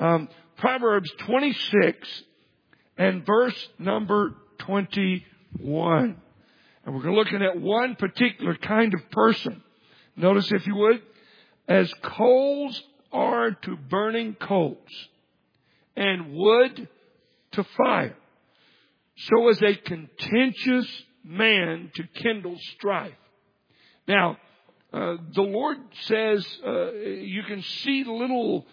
Proverbs 26 and verse number 21. And we're looking at one particular kind of person. Notice, if you would, as coals are to burning coals and wood to fire, so is a contentious man to kindle strife. Now, the Lord says you can see little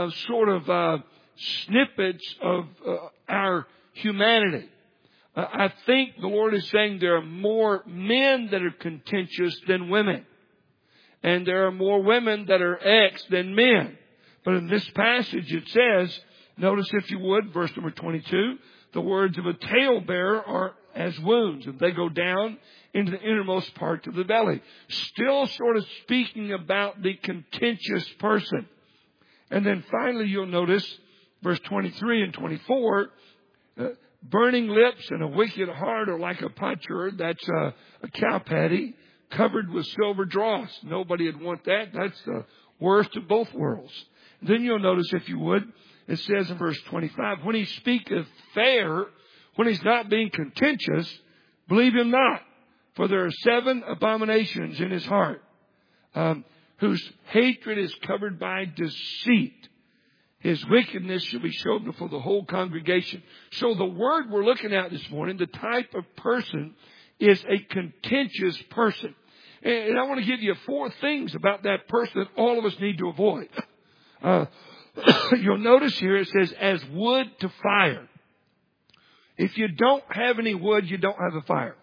snippets of our humanity. I think the Lord is saying there are more men that are contentious than women. And there are more women that are ex than men. But in this passage it says, notice if you would, verse number 22, the words of a talebearer are as wounds, and they go down into the innermost part of the belly. Still sort of speaking about the contentious person. And then finally you'll notice verse 23 and 24, burning lips and a wicked heart are like a potsherd. That's a cow patty covered with silver dross. Nobody would want that. That's the worst of both worlds. Then you'll notice, if you would, it says in verse 25, when he speaketh fair, when he's not being contentious, believe him not. For there are 7 abominations in his heart, whose hatred is covered by deceit. His wickedness shall be showed before the whole congregation. So the word we're looking at this morning, the type of person, is a contentious person. And I want to give you 4 things about that person that all of us need to avoid. You'll notice here it says, as wood to fire. If you don't have any wood, you don't have a fire.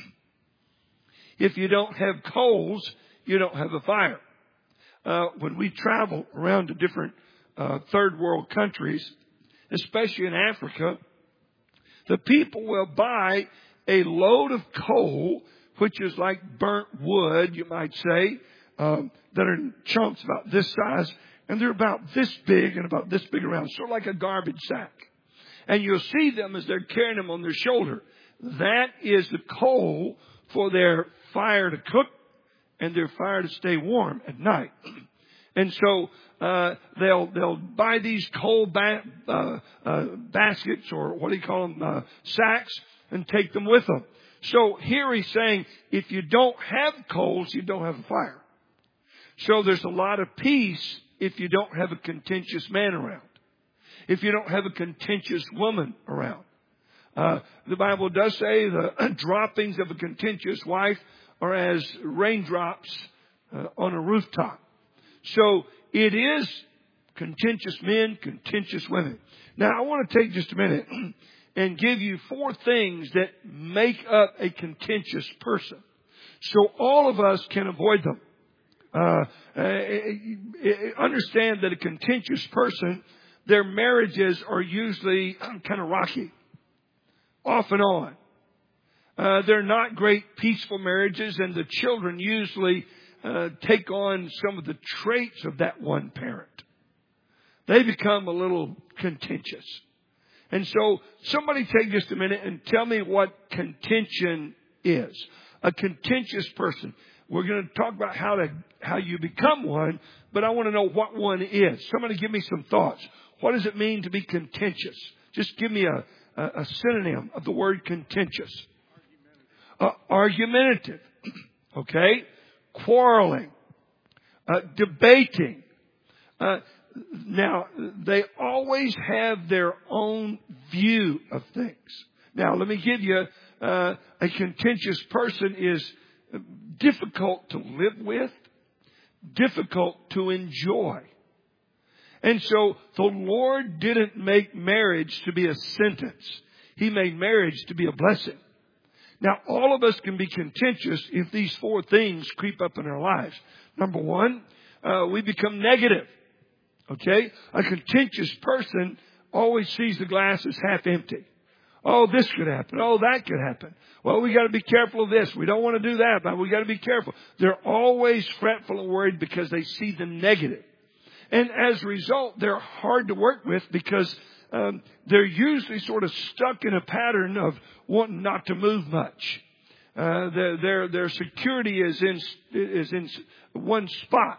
If you don't have coals, you don't have a fire. When we travel around to different third world countries, especially in Africa, the people will buy a load of coal, which is like burnt wood, you might say, that are in chunks about this size, and they're about this big and about this big around, sort of like a garbage sack. And you'll see them as they're carrying them on their shoulder. That is the coal for their fire to cook and their fire to stay warm at night. And so they'll buy these coal baskets, or what do you call them, sacks, and take them with them. So here he's saying, if you don't have coals, you don't have a fire. So there's a lot of peace if you don't have a contentious man around. If you don't have a contentious woman around. The Bible does say the droppings of a contentious wife are as raindrops on a rooftop. So it is contentious men, contentious women. Now I want to take just a minute and give you 4 things that make up a contentious person, so all of us can avoid them. Understand that a contentious person, their marriages are usually kind of rocky, off and on. They're not great peaceful marriages, and the children usually take on some of the traits of that one parent. They become a little contentious. And so somebody take just a minute and tell me what contention is. A contentious person. We're going to talk about how you become one, but I want to know what one is. Somebody give me some thoughts. What does it mean to be contentious? Just give me a synonym of the word contentious. Argumentative. Okay? Quarreling. Debating. Now, they always have their own view of things. Now, let me give you, a contentious person is difficult to live with, difficult to enjoy. And so the Lord didn't make marriage to be a sentence. He made marriage to be a blessing. Now, all of us can be contentious if these 4 things creep up in our lives. Number 1, we become negative. Okay? A contentious person always sees the glass as half empty. Oh, this could happen. Oh, that could happen. Well, we got to be careful of this. We don't want to do that, but we got to be careful. They're always fretful and worried because they see the negative. And as a result, they're hard to work with because they're usually sort of stuck in a pattern of wanting not to move much. Their security is in one spot.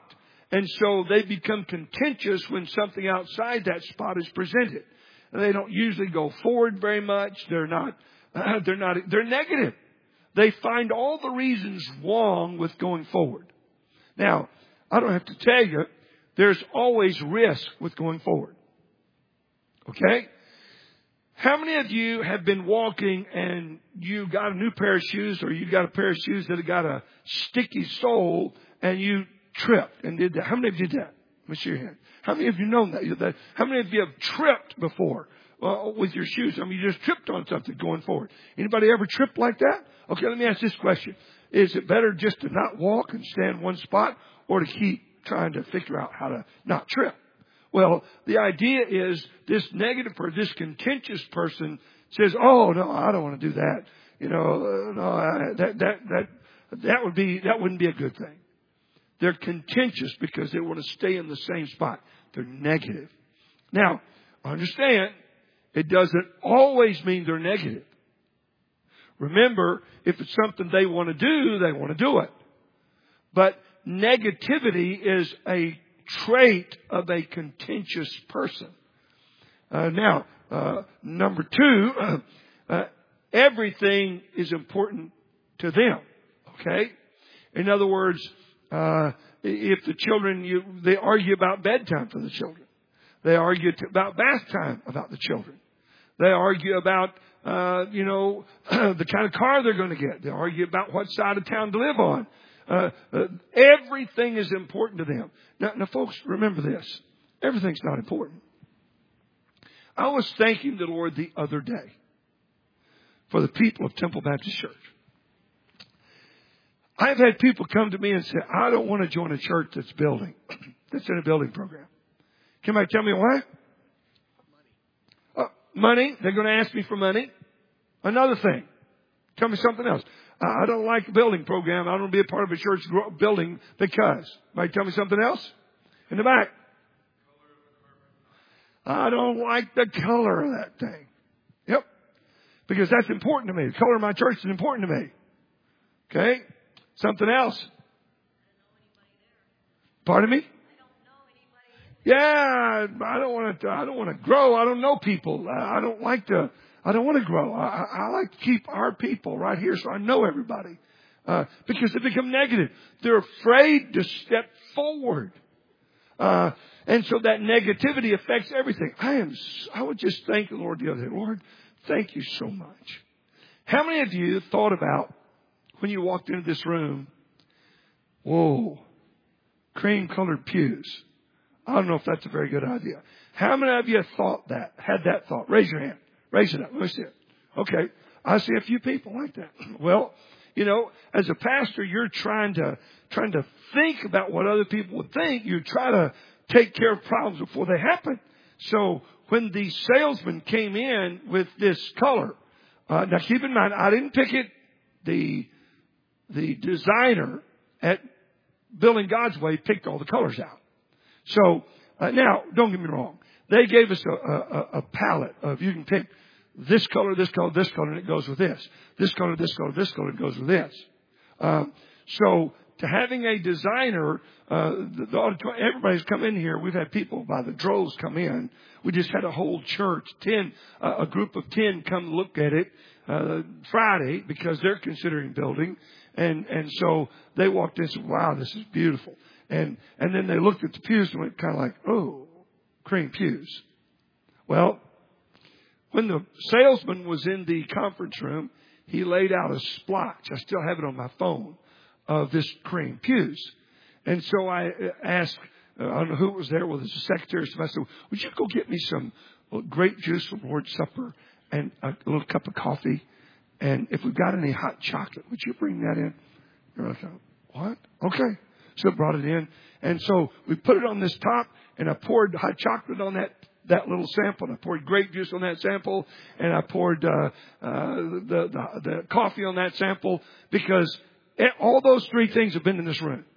And so they become contentious when something outside that spot is presented. And they don't usually go forward very much. They're negative. They find all the reasons wrong with going forward. Now, I don't have to tell you, there's always risk with going forward. Okay? How many of you have been walking and you got a new pair of shoes, or you got a pair of shoes that have got a sticky sole and you tripped and did that? How many of you did that? Let me see your hand. How many of you know that? How many of you have tripped before with your shoes? I mean, you just tripped on something going forward. Anybody ever tripped like that? Okay, let me ask this question. Is it better just to not walk and stay in one spot, or to keep trying to figure out how to not trip? Well, the idea is this negative or this contentious person says, "Oh no, I don't want to do that. You know, no, that wouldn't be a good thing." They're contentious because they want to stay in the same spot. They're negative. Now, understand, it doesn't always mean they're negative. Remember, if it's something they want to do, they want to do it. But negativity is a trait of a contentious person. Number two, everything is important to them. Okay? In other words, if the children, they argue about bedtime for the children. They argue about bath time about the children. They argue about, the kind of car they're going to get. They argue about what side of town to live on. Everything is important to them. Now, folks, remember this. Everything's not important. I was thanking the Lord the other day for the people of Temple Baptist Church. I've had people come to me and say, "I don't want to join a church that's in a building program." Can you tell me why? Money. They're going to ask me for money. Another thing. Tell me something else. I don't like a building program. I don't want to be a part of a church building because. Might tell me something else? In the back. I don't like the color of that thing. Yep. Because that's important to me. The color of my church is important to me. Okay? Something else. Pardon me? Yeah, I don't want to grow. I don't know people. I don't want to grow. I like to keep our people right here so I know everybody. Because they become negative. They're afraid to step forward. And so that negativity affects everything. I would just thank the Lord the other day. Lord, thank you so much. How many of you thought about when you walked into this room, whoa, cream colored pews? I don't know if that's a very good idea. How many of you had that thought? Raise your hand. Raise it up. Let me see it. Okay. I see a few people like that. Well, as a pastor, you're trying to think about what other people would think. You try to take care of problems before they happen. So when the salesman came in with this color, now keep in mind, I didn't pick it. The designer at Building God's Way picked all the colors out. So, now, don't get me wrong. They gave us a palette of, you can pick this color, this color, this color, and it goes with this. This color, this color, this color, it goes with this. So, to having a designer, everybody's come in here. We've had people by the droves come in. We just had a whole church, a group of 10 come look at it, Friday, because they're considering building. And so they walked in and said, "Wow, this is beautiful." And then they looked at the pews and went kind of like, "Oh, cream pews." Well, when the salesman was in the conference room, he laid out a splotch. I still have it on my phone of this cream pews. And so I asked, I don't know who was there, whether it was the secretary. So I said, "Would you go get me some grape juice for Lord's Supper and a little cup of coffee? And if we've got any hot chocolate, would you bring that in?" And I thought, "What? Okay." So I brought it in. And so we put it on this top, and I poured hot chocolate on that little sample. And I poured grape juice on that sample. And I poured the coffee on that sample, because all those three things have been in this room.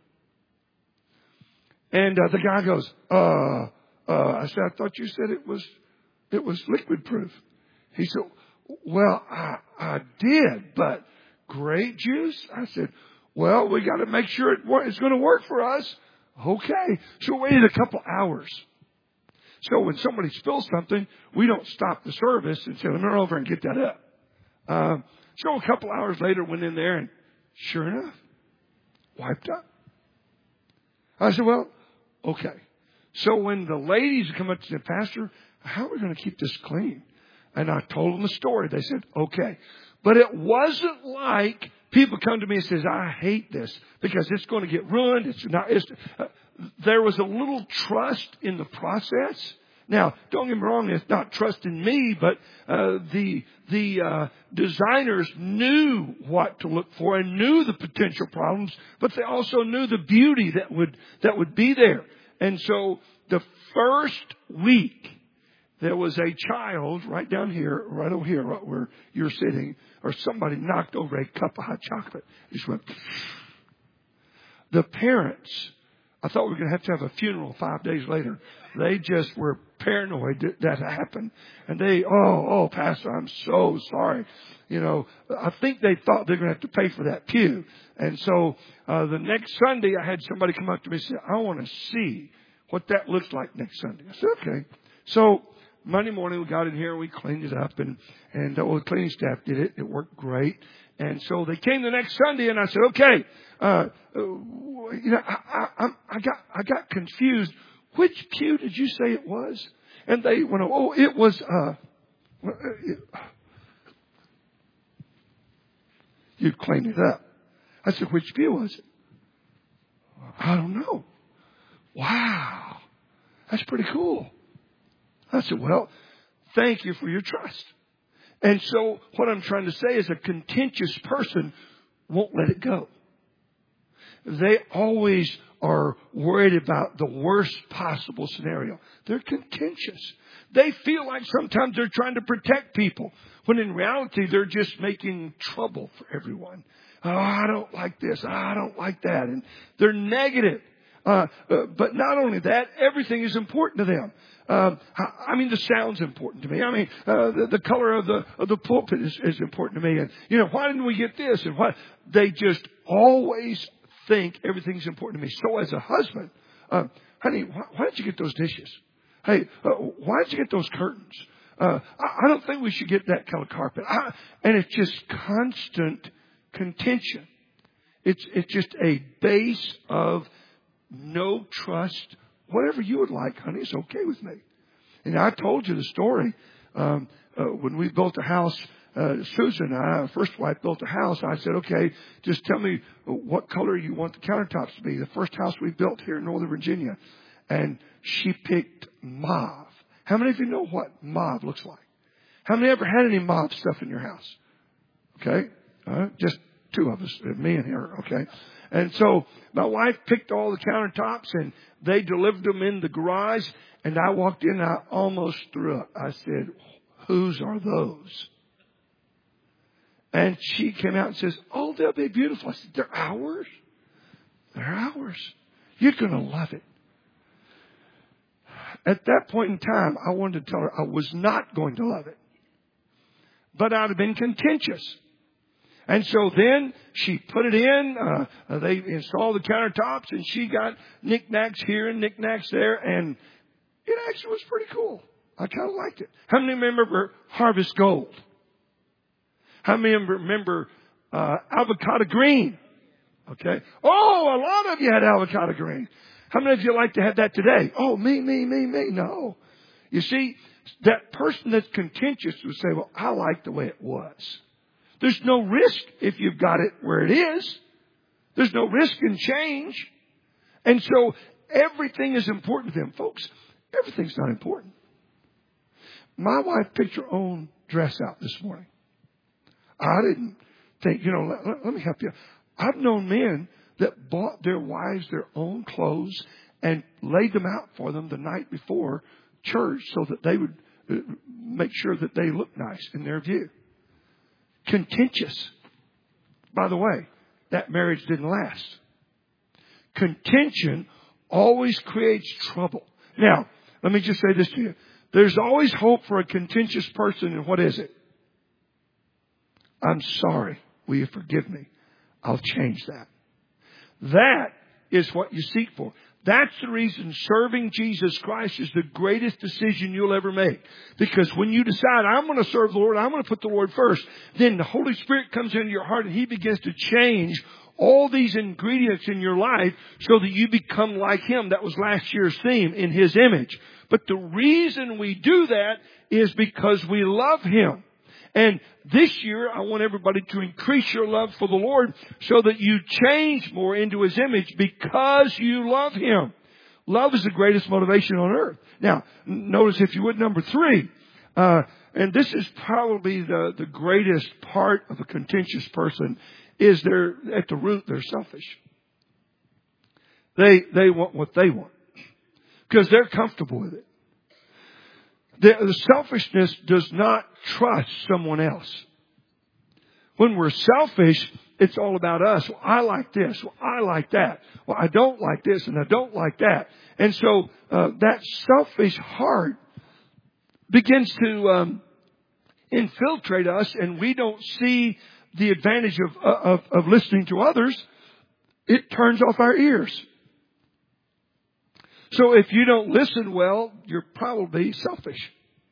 And the guy goes, I said, "I thought you said it was liquid proof." He said, "Well, I did, but grape juice?" I said, "Well, we got to make sure it's going to work for us." Okay. So we waited a couple hours. So when somebody spills something, we don't stop the service and say, let me run over and get that up. So a couple hours later, went in there and sure enough, wiped up. I said, well, okay. So when the ladies come up to the pastor, how are we going to keep this clean? And I told them the story. They said, okay. But it wasn't like people come to me and says, I hate this because it's going to get ruined. There was a little trust in the process. Now, don't get me wrong, it's not trust in me, but the designers knew what to look for and knew the potential problems, but they also knew the beauty that would be there. And so the first week, there was a child right down here, right over here, right where you're sitting, or somebody knocked over a cup of hot chocolate. It just went. The parents, I thought we were going to have a funeral 5 days later. They just were paranoid that happened. And they, Pastor, I'm so sorry. You know, I think they thought they were going to have to pay for that pew. And so the next Sunday, I had somebody come up to me and say, I want to see what that looks like next Sunday. I said, okay. So Monday morning, we got in here, we cleaned it up, and the cleaning staff did it. It worked great. And so they came the next Sunday, and I said, okay, I got confused. Which pew did you say it was? And they went, it was, you cleaned it up. I said, which pew was it? I don't know. Wow. That's pretty cool. I said, well, thank you for your trust. And so what I'm trying to say is a contentious person won't let it go. They always are worried about the worst possible scenario. They're contentious. They feel like sometimes they're trying to protect people, when in reality they're just making trouble for everyone. Oh, I don't like this. I don't like that. And they're negative. But not only that, everything is important to them. The sound's important to me. The color of the pulpit is important to me. And, why didn't we get this? And why? They just always think everything's important to me. So as a husband, honey, why did you get those dishes? Hey, why did you get those curtains? I don't think we should get that color carpet. And it's just constant contention. It's just a base of no trust. Whatever you would like, honey, it's okay with me. And I told you the story. When we built a house, Susan and I, our first wife, built a house. I said, okay, just tell me what color you want the countertops to be. The first house we built here in Northern Virginia. And she picked mauve. How many of you know what mauve looks like? How many ever had any mauve stuff in your house? Okay. Just two of us, me and her. Okay. And so my wife picked all the countertops and they delivered them in the garage. And I walked in and I almost threw up. I said, whose are those? And she came out and says, oh, they'll be beautiful. I said, they're ours. They're ours. You're going to love it. At that point in time, I wanted to tell her I was not going to love it. But I'd have been contentious. And so then she put it in. They installed the countertops and she got knickknacks here and knickknacks there. And it actually was pretty cool. I kind of liked it. How many remember Harvest Gold? How many remember avocado green? Okay. Oh, a lot of you had avocado green. How many of you like to have that today? Oh, me. No. You see, that person that's contentious would say, well, I like the way it was. There's no risk if you've got it where it is. There's no risk in change. And so everything is important to them. Folks, everything's not important. My wife picked her own dress out this morning. I didn't think, let me help you. I've known men that bought their wives their own clothes and laid them out for them the night before church so that they would make sure that they looked nice in their view. Contentious. By the way, that marriage didn't last. Contention always creates trouble. Now, let me just say this to you. There's always hope for a contentious person, and what is it? I'm sorry. Will you forgive me? I'll change that. That is what you seek for. That's the reason serving Jesus Christ is the greatest decision you'll ever make. Because when you decide, I'm going to serve the Lord, I'm going to put the Lord first, then the Holy Spirit comes into your heart and He begins to change all these ingredients in your life so that you become like Him. That was last year's theme, in His image. But the reason we do that is because we love Him. And this year, I want everybody to increase your love for the Lord so that you change more into His image because you love Him. Love is the greatest motivation on earth. Now, notice if you would, number 3. And this is probably the greatest part of a contentious person, is they're, at the root, they're selfish. They want what they want because they're comfortable with it. The selfishness does not trust someone else. When we're selfish, it's all about us. Well, I like this. Well, I like that. Well, I don't like this and I don't like that. And so that selfish heart begins to infiltrate us, and we don't see the advantage of listening to others. It turns off our ears. So if you don't listen well, you're probably selfish.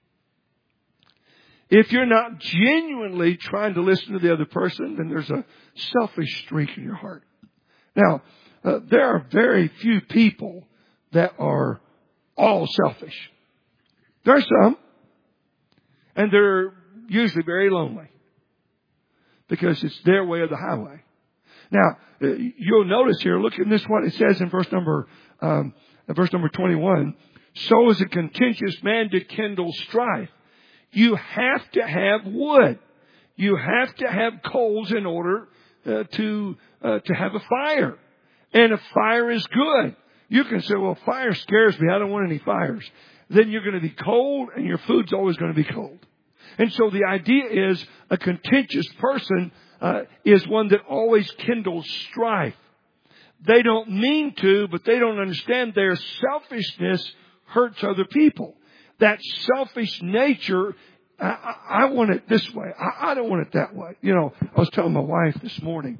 If you're not genuinely trying to listen to the other person, then there's a selfish streak in your heart. Now, there are very few people that are all selfish. There are some, and they're usually very lonely because it's their way or the highway. Now, you'll notice here, look at this, what it says in verse number 21. So is a contentious man to kindle strife. You have to have wood. You have to have coals in order to have a fire. And a fire is good. You can say, well, fire scares me. I don't want any fires. Then you're going to be cold and your food's always going to be cold. And so the idea is a contentious person is one that always kindles strife. They don't mean to, but they don't understand their selfishness hurts other people. That selfish nature, I want it this way. I don't want it that way. You know, I was telling my wife this morning,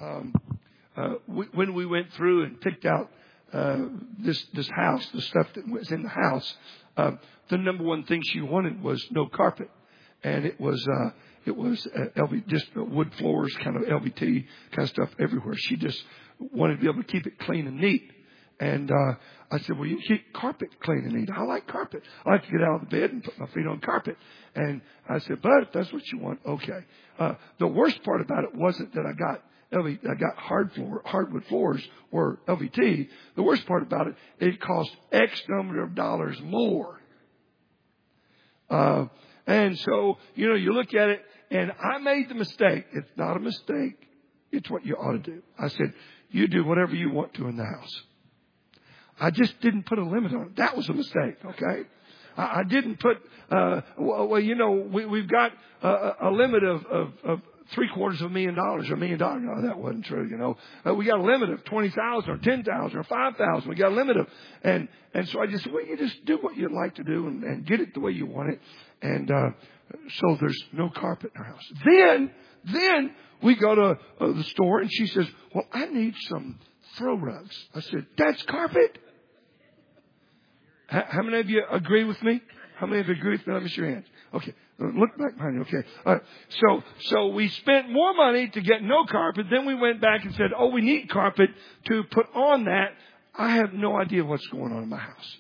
when we went through and picked out this house, the stuff that was in the house, the number one thing she wanted was no carpet. And it was just wood floors, kind of LVT kind of stuff everywhere. She just wanted to be able to keep it clean and neat. And I said, well, you keep carpet clean and neat. I like carpet. I like to get out of the bed and put my feet on carpet. And I said, but if that's what you want, okay. The worst part about it wasn't that I got hardwood floors or LVT. The worst part about it, it cost X number of dollars more. And so, you know, you look at it, and I made the mistake. It's not a mistake. It's what you ought to do. I said, you do whatever you want to in the house. I just didn't put a limit on it. That was a mistake, okay? I didn't put, well, you know, we've got a limit of $750,000 or $1 million. No, that wasn't true, you know. We got a limit of 20,000 or 10,000 or 5,000. We got a limit of, and so I just said, well, you just do what you'd like to do and get it the way you want it. And so there's no carpet in our house. Then we go to the store, and she says, well, I need some throw rugs. I said, that's carpet? How many of you agree with me? How many of you agree with me? Let me see your hands. Okay. Look back behind you. Okay. All right. So we spent more money to get no carpet. Then we went back and said, oh, we need carpet to put on that. I have no idea what's going on in my house.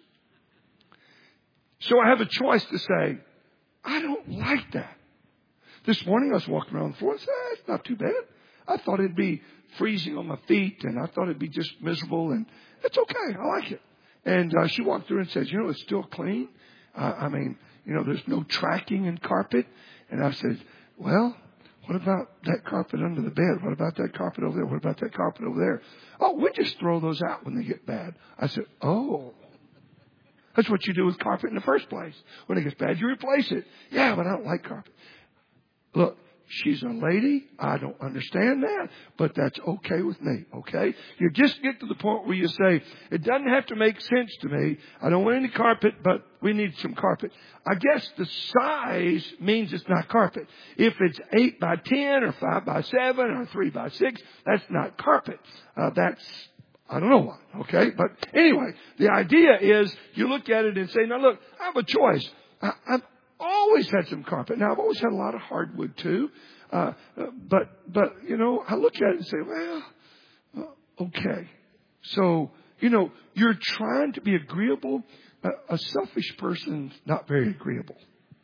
So I have a choice to say, I don't like that. This morning I was walking around the floor and said, it's not too bad. I thought it'd be freezing on my feet, and I thought it'd be just miserable, and it's okay. I like it. And she walked through and says, you know, it's still clean. I mean, you know, there's no tracking in carpet. And I said, well, what about that carpet under the bed? What about that carpet over there? What about that carpet over there? Oh, we just throw those out when they get bad. I said, oh. That's what you do with carpet in the first place. When it gets bad, you replace it. Yeah, but I don't like carpet. Look, she's a lady. I don't understand that, but that's okay with me, okay? You just get to the point where you say, it doesn't have to make sense to me. I don't want any carpet, but we need some carpet. I guess the size means it's not carpet. If it's 8 by 10 or 5 by 7 or 3 by 6, that's not carpet. I don't know why. Okay. But anyway, the idea is you look at it and say, now look, I have a choice. I've always had some carpet. Now I've always had a lot of hardwood too. But, I look at it and say, well, okay. So, you're trying to be agreeable. A selfish person's not very agreeable.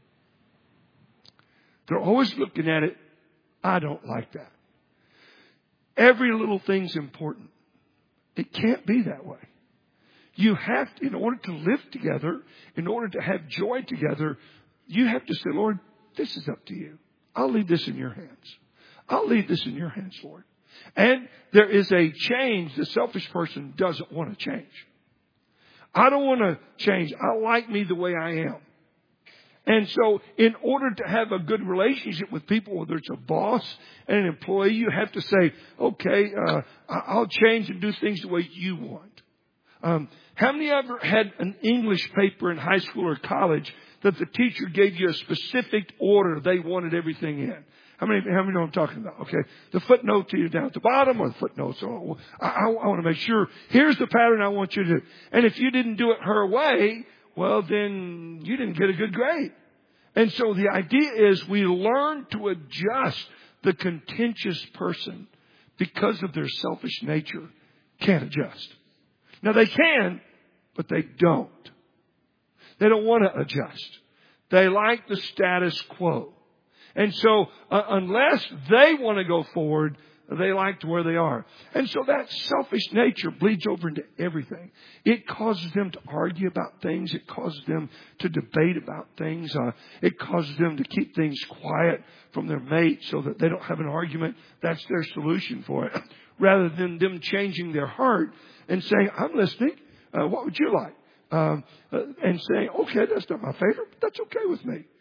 They're always looking at it. I don't like that. Every little thing's important. It can't be that way. You have to, in order to live together, in order to have joy together, you have to say, Lord, this is up to you. I'll leave this in your hands. I'll leave this in your hands, Lord. And there is a change the selfish person doesn't want to change. I don't want to change. I like me the way I am. And so in order to have a good relationship with people, whether it's a boss and an employee, you have to say, okay, I'll change and do things the way you want. How many ever had an English paper in high school or college that the teacher gave you a specific order they wanted everything in? How many know what I'm talking about? Okay. The footnote to you down at the bottom, or the footnotes. So I want to make sure, here's the pattern I want you to do. And if you didn't do it her way, well, then you didn't get a good grade. And so the idea is we learn to adjust. The contentious person, because of their selfish nature, can't adjust. Now they can, but they don't. They don't want to adjust. They like the status quo. And so unless they want to go forward, they like to where they are. And so that selfish nature bleeds over into everything. It causes them to argue about things. It causes them to debate about things. It causes them to keep things quiet from their mate so that they don't have an argument. That's their solution for it. Rather than them changing their heart and saying, I'm listening. What would you like? And saying, okay, that's not my favorite, but that's okay with me.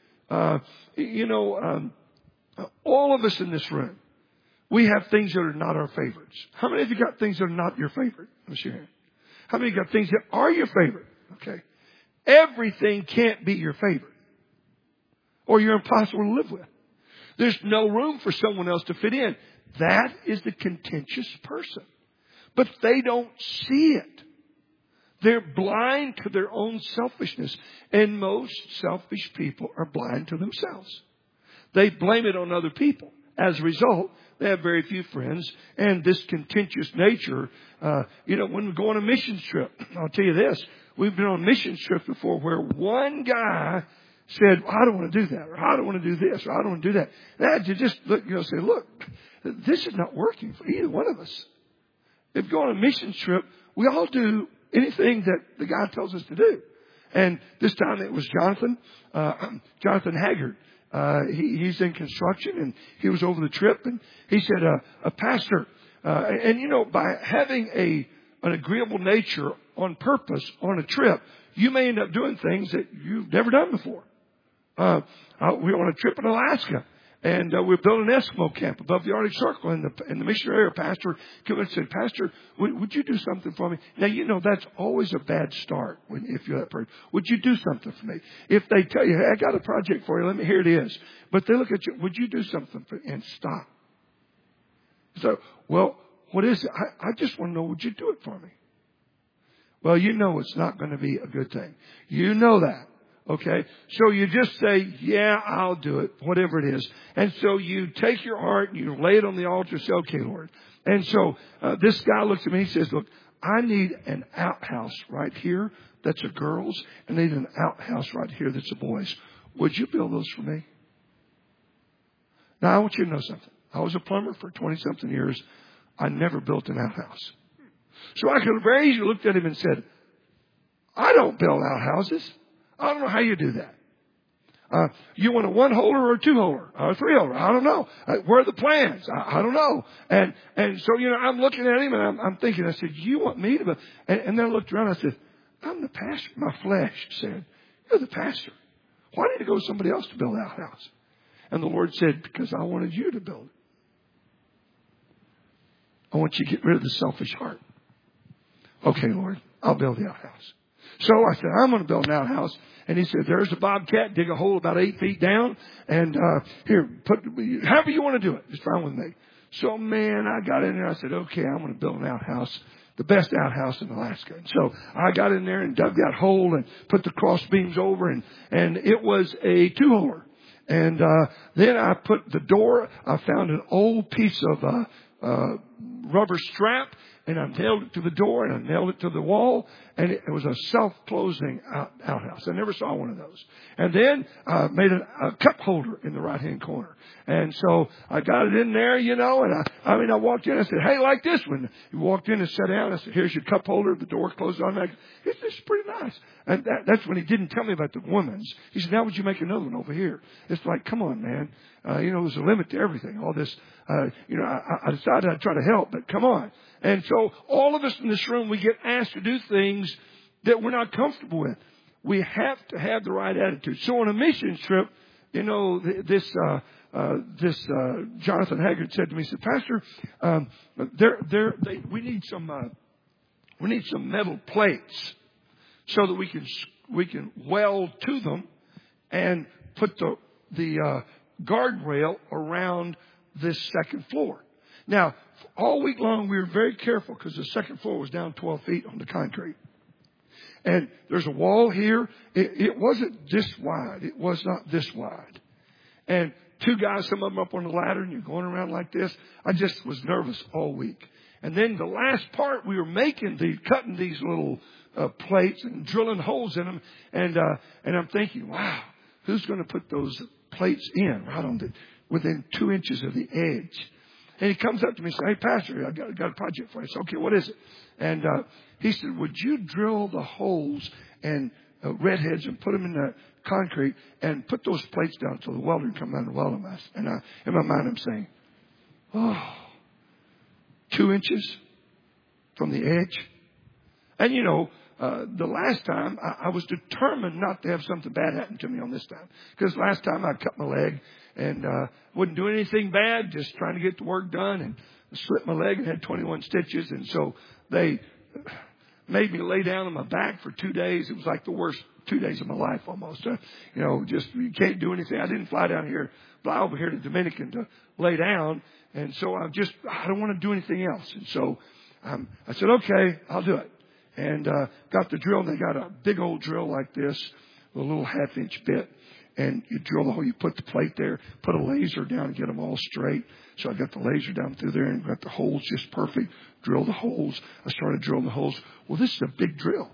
All of us in this room, we have things that are not our favorites. How many of you got things that are not your favorite? Let me see here. How many of you got things that are your favorite? Okay. Everything can't be your favorite, or you're impossible to live with. There's no room for someone else to fit in. That is the contentious person. But they don't see it. They're blind to their own selfishness. And most selfish people are blind to themselves. They blame it on other people. As a result, they have very few friends. And this contentious nature, when we go on a missions trip, I'll tell you this, we've been on a missions trip before where one guy said, I don't want to do that, or I don't want to do this, or I don't want to do that. And you just look, say, look, this is not working for either one of us. If we go on a missions trip, we all do anything that the guy tells us to do. And this time it was Jonathan Haggard. He's in construction, and he was over the trip, and he said, a pastor, by having an agreeable nature on purpose on a trip, you may end up doing things that you've never done before. We were on a trip in Alaska, and we built an Eskimo camp above the Arctic Circle, and the missionary or pastor came and said, Pastor, would you do something for me? Now, that's always a bad start if you're that person. Would you do something for me? If they tell you, hey, I got a project for you, here it is. But they look at you, would you do something for me? And stop. So, well, what is it? I just want to know, would you do it for me? Well, it's not going to be a good thing. You know that. Okay, so you just say, yeah, I'll do it, whatever it is. And so you take your heart and you lay it on the altar and say, okay, Lord. And so this guy looks at me and he says, look, I need an outhouse right here that's a girl's, and I need an outhouse right here that's a boy's. Would you build those for me? Now, I want you to know something. I was a plumber for 20-something years. I never built an outhouse. So I could have very easily looked at him and said, I don't build outhouses. I don't know how you do that. You want a one-holer or a two-holer or a three-holer? I don't know. Where are the plans? I don't know. And so, I'm looking at him and I'm thinking, I said, you want me to? And then I looked around and I said, I'm the pastor. My flesh said, you're the pastor. Why did you go to somebody else to build that house? And the Lord said, because I wanted you to build it. I want you to get rid of the selfish heart. Okay, Lord, I'll build the outhouse. So I said, I'm going to build an outhouse. And he said, there's a bobcat, dig a hole about 8 feet down. And here, however you want to do it. It's fine with me. So, man, I got in there. I said, okay, I'm going to build an outhouse. the best outhouse in Alaska. And so I got in there and dug that hole and put the cross beams over, and it was a 2-holer. And then I put the door. I found an old piece of rubber strap, and I nailed it to the door, and I nailed it to the wall, and it was a self-closing outhouse. I never saw one of those. And then I made a cup holder in the right-hand corner. And so I got it in there, and I walked in, I said, hey, like this one. He walked in and sat down. I said, here's your cup holder. The door closed on that. This is pretty nice. And that's when he didn't tell me about the woman's. He said, now would you make another one over here? It's like, come on, man. There's a limit to everything. All this, I decided I'd try to help, but come on. And so all of us in this room, we get asked to do things that we're not comfortable with. We have to have the right attitude. So on a mission trip, Jonathan Haggard said to me, he said, Pastor, we need some metal plates so that we can weld to them and put the guardrail around this second floor. Now, all week long, we were very careful because the second floor was down 12 feet on the concrete. And there's a wall here. It wasn't this wide. It was not this wide. And 2 guys, some of them up on the ladder, and you're going around like this. I just was nervous all week. And then the last part, we were cutting these little plates and drilling holes in them. And I'm thinking, wow, who's going to put those plates in right on within 2 inches of the edge? And he comes up to me and says, hey, Pastor, I got a project for you. I said, okay, what is it? And he said, would you drill the holes and redheads and put them in the concrete and put those plates down so the welder can come down and weld them? And in my mind, I'm saying, 2 inches from the edge. And, the last time I was determined not to have something bad happen to me on this time. Because last time I cut my leg and wouldn't do anything bad, just trying to get the work done, and slipped my leg and had 21 stitches. And so they made me lay down on my back for 2 days. It was like the worst 2 days of my life almost. Just you can't do anything. I didn't fly over here to Dominican to lay down. And so I don't want to do anything else. And so I said, okay, I'll do it. And got the drill, and they got a big old drill like this, a little 1/2-inch bit. And you drill the hole, you put the plate there, put a laser down and get them all straight. So I got the laser down through there and got the holes just perfect. Drill the holes. I started drilling the holes. Well, this is a big drill.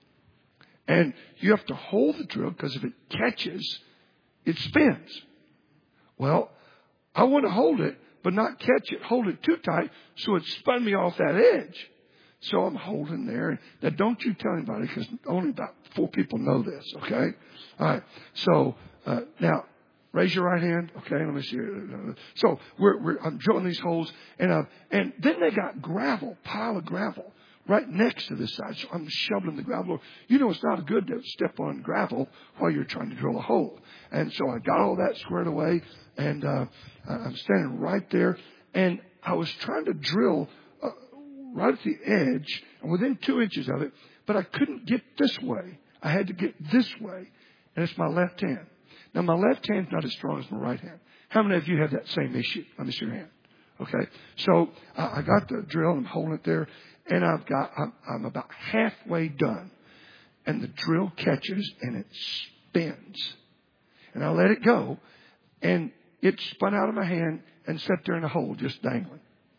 And you have to hold the drill because if it catches, it spins. Well, I want to hold it, but not catch it. Hold it too tight so it spun me off that edge. So I'm holding there. Now, don't you tell anybody because only about 4 people know this, okay? All right. So now, raise your right hand. Okay, let me see. So I'm drilling these holes, and then they got pile of gravel right next to this side. So I'm shoveling the gravel. It's not good to step on gravel while you're trying to drill a hole. And so I got all that squared away, and I'm standing right there, and I was trying to drill right at the edge, and within 2 inches of it, but I couldn't get this way. I had to get this way, and it's my left hand. Now, my left hand's not as strong as my right hand. How many of you have that same issue? Let me see your hand. Okay, so I got the drill, and I'm holding it there, and I'm about halfway done, and the drill catches, and it spins. And I let it go, and it spun out of my hand and sat there in a hole, just dangling.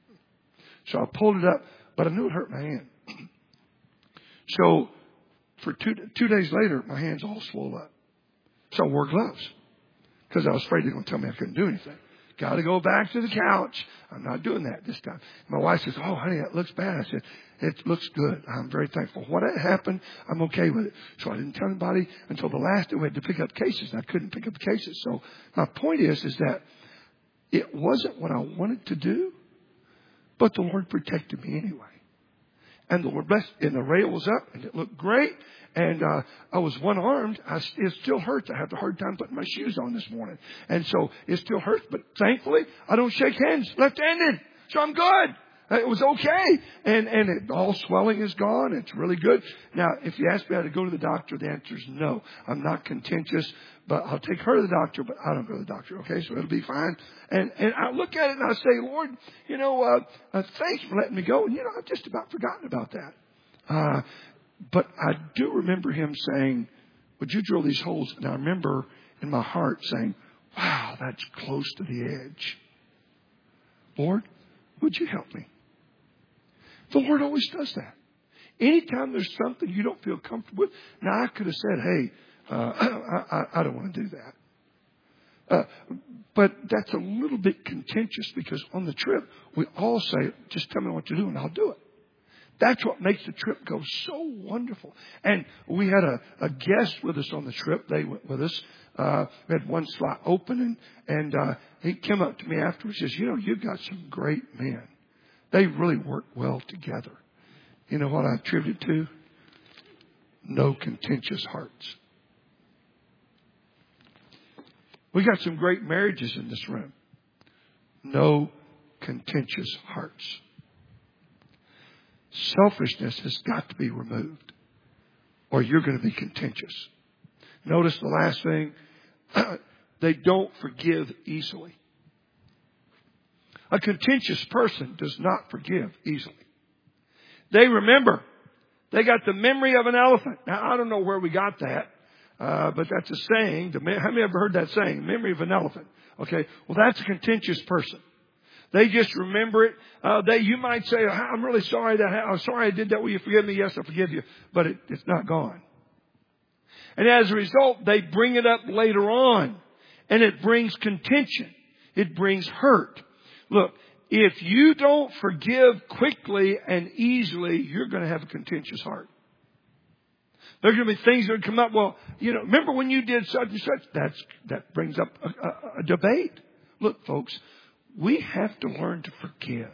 So I pulled it up, but I knew it hurt my hand. So for 2 days later, my hand's all swollen up. So I wore gloves because I was afraid they were going to tell me I couldn't do anything. Got to go back to the couch. I'm not doing that this time. My wife says, oh, honey, that looks bad. I said, it looks good. I'm very thankful. What happened, I'm okay with it. So I didn't tell anybody until the last day we had to pick up cases. And I couldn't pick up cases. So my point is that it wasn't what I wanted to do, but the Lord protected me anyway. And the Lord blessed, and the rail was up, and it looked great. And I was one-armed. It still hurts. I have a hard time putting my shoes on this morning. And so it still hurts. But thankfully, I don't shake hands left-handed. So I'm good. It was okay. And all swelling is gone. It's really good. Now, if you ask me how to go to the doctor, the answer is no. I'm not contentious, but I'll take her to the doctor, but I don't go to the doctor. Okay, so it'll be fine. And I look at it and I say, Lord, thanks for letting me go. And, I've just about forgotten about that. But I do remember him saying, would you drill these holes? And I remember in my heart saying, wow, that's close to the edge. Lord, would you help me? The Lord always does that. Anytime there's something you don't feel comfortable with. Now, I could have said, hey, I don't want to do that. But that's a little bit contentious because on the trip, we all say, just tell me what to do and I'll do it. That's what makes the trip go so wonderful. And we had a guest with us on the trip. They went with us. We had one slot open and he came up to me afterwards and says, you've got some great men. They really work well together. You know what I attribute it to? No contentious hearts. We got some great marriages in this room. No contentious hearts. Selfishness has got to be removed or you're going to be contentious. Notice the last thing. They don't forgive easily. A contentious person does not forgive easily. They remember. They got the memory of an elephant. Now, I don't know where we got that, but that's a saying. How many have ever heard that saying? Memory of an elephant. Okay, well, that's a contentious person. They just remember it. You might say, I'm really sorry I'm sorry I did that. Will you forgive me? Yes, I forgive you. But it's not gone. And as a result, they bring it up later on. And it brings contention. It brings hurt. Look, if you don't forgive quickly and easily, you're going to have a contentious heart. There are going to be things that come up. Well, remember when you did such and such? That brings up a debate. Look, folks, we have to learn to forgive.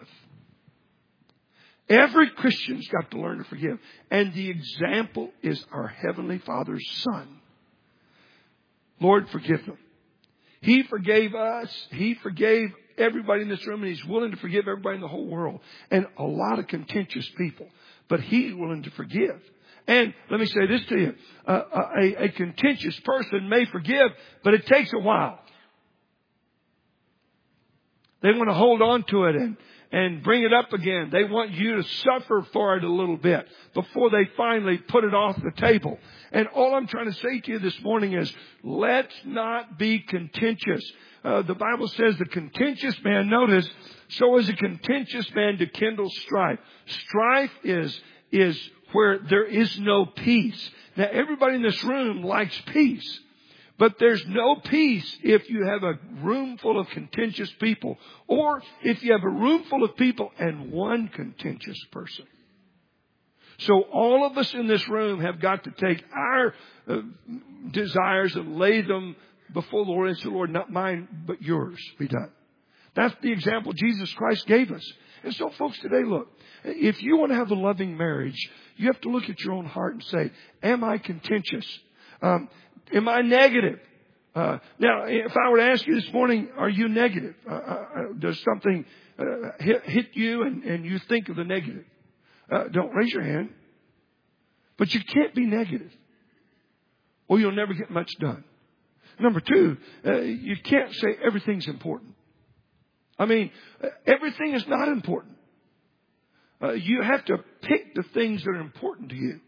Every Christian's got to learn to forgive. And the example is our Heavenly Father's Son. Lord, forgive them. He forgave us. He forgave everybody in this room, and He's willing to forgive everybody in the whole world. And a lot of contentious people. But He's willing to forgive. And let me say this to you. A contentious person may forgive, but it takes a while. They want to hold on to it and bring it up again. They want you to suffer for it a little bit before they finally put it off the table. And all I'm trying to say to you this morning is, let's not be contentious. The Bible says the contentious man, notice, so is a contentious man to kindle strife. Strife is where there is no peace. Now, everybody in this room likes peace. But there's no peace if you have a room full of contentious people, or if you have a room full of people and one contentious person. So all of us in this room have got to take our desires and lay them before the Lord and say, Lord, not mine, but yours be done. That's the example Jesus Christ gave us. And so, folks, today, look, if you want to have a loving marriage, you have to look at your own heart and say, am I contentious? Am I negative? Now, if I were to ask you this morning, are you negative? Does something hit you and you think of the negative? Don't raise your hand. But you can't be negative, or you'll never get much done. Number two, you can't say everything's important. I mean, everything is not important. You have to pick the things that are important to you.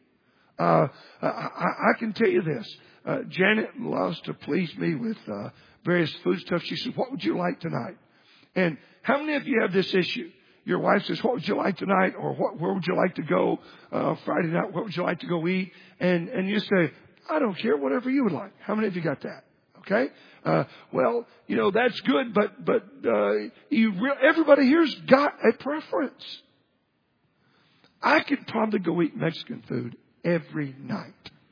I can tell you this. Janet loves to please me with various food stuff. She says, what would you like tonight? And how many of you have this issue? Your wife says, what would you like tonight? Or where would you like to go Friday night? What would you like to go eat? And you say, I don't care, whatever you would like. How many of you got that? Okay? Well, that's good, but everybody here's got a preference. I could probably go eat Mexican food every night.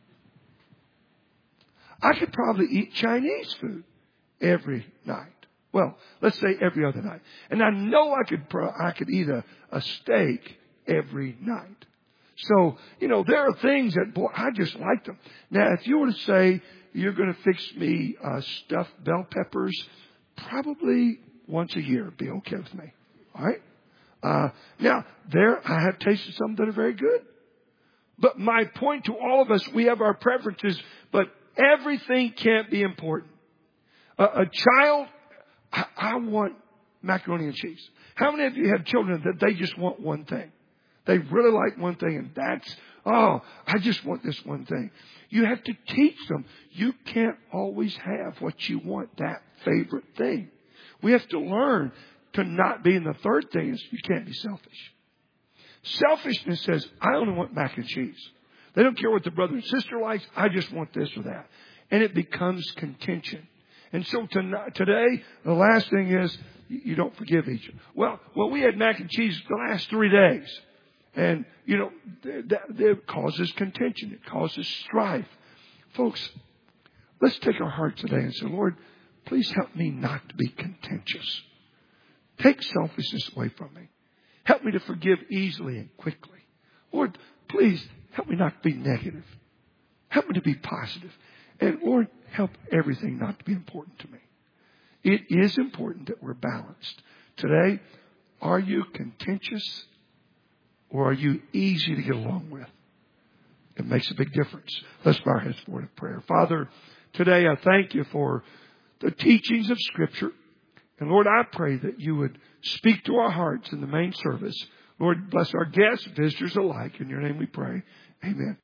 I could probably eat Chinese food every night. Well, let's say every other night. And I know I could eat a steak every night. So, there are things that, boy, I just like them. Now, if you were to say you're going to fix me stuffed bell peppers, probably once a year would be okay with me. All right? Now, I have tasted some that are very good. But my point to all of us, we have our preferences, but everything can't be important. A child, I want macaroni and cheese. How many of you have children that they just want one thing? They really like one thing, and I just want this one thing. You have to teach them. You can't always have what you want, that favorite thing. We have to learn to not be, and the third thing is you can't be selfish. Selfishness says, I only want mac and cheese. They don't care what the brother and sister likes. I just want this or that. And it becomes contention. And so today, the last thing is you don't forgive each other. Well, we had mac and cheese the last 3 days. And, that causes contention. It causes strife. Folks, let's take our heart today and say, Lord, please help me not to be contentious. Take selfishness away from me. Help me to forgive easily and quickly. Lord, please help me not to be negative. Help me to be positive. And Lord, help everything not to be important to me. It is important that we're balanced. Today, are you contentious or are you easy to get along with? It makes a big difference. Let's bow our heads forward in prayer. Father, today I thank you for the teachings of Scripture. And Lord, I pray that you would speak to our hearts in the main service. Lord, bless our guests, visitors alike. In your name we pray. Amen.